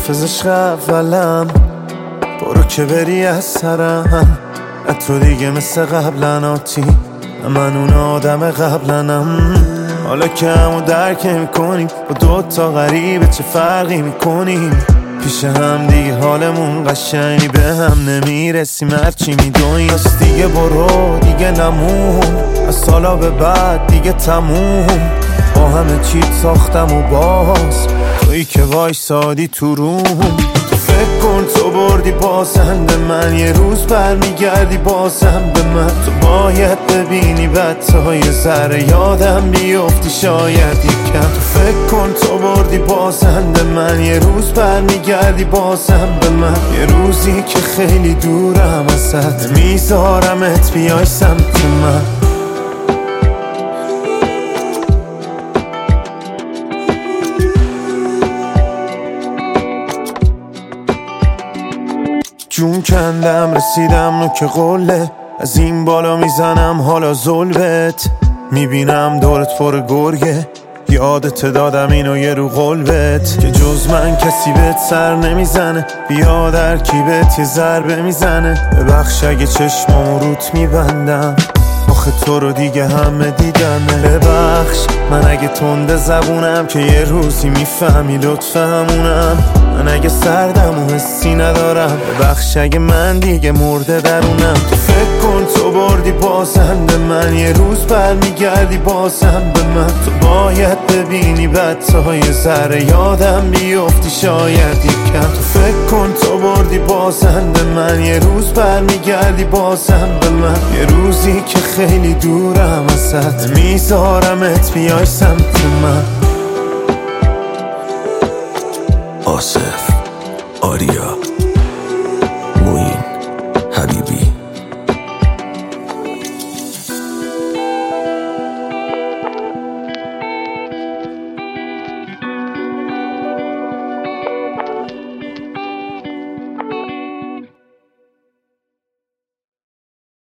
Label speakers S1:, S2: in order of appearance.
S1: حافظش اولم، برو که بری از سرم. نه تو دیگه مثل قبلن آتی، من اون آدم قبلنم. حالا که همو درک میکنیم، با دوتا غریبه چه فرقی میکنیم؟ پیش هم دیگه حالمون قشنگی به هم نمیرسیم، هرچی میدونیم. پس دیگه برو دیگه نمون، از سالا به بعد دیگه تموم. با همه چیت ساختم و باز تویی که وایسادی تو روم. تو فکر کن تو بردی بازنده من، یه روز برمیگردی بازم به من. تو باید ببینی بعد تا یه ذره یادم بیفتی شاید یکم. تو فکر کن تو بردی بازنده من، یه روز برمیگردی بازم به من. یه روزی که خیلی دورم ازت، میذارمت بیای سمت من. جون کندم رسیدم نوک قله، از این بالا میزنم حالا ظلمت. میبینم دورت پر گرگه، یادت دادم اینو یه رو قلبت، که جز من کسی بهت سر نمیزنه. بیا در کیبت یه ضربه میزنه، ببخش اگه چشمامو روت میبندم، آخه تو رو دیگه همه دیدنه. ببخش من اگه تنده زبونم، که یه روزی میفهمی لطف همونم. من اگه سردم و حسی ندارم، ببخش اگه من دیگه مرده درونم. تو فکر کن تو بردی بازنده من، یه روز برمیگردی بازم به من. تو باید ببینی بعد تا یه ذره یادم بیفتی شاید یکم. تو فکر کن تو بردی بازنده من، یه روز برمیگردی بازم به من. یه روزی که خیلی دورم ازت، میذارمت بیای سمت من.
S2: آصف آریا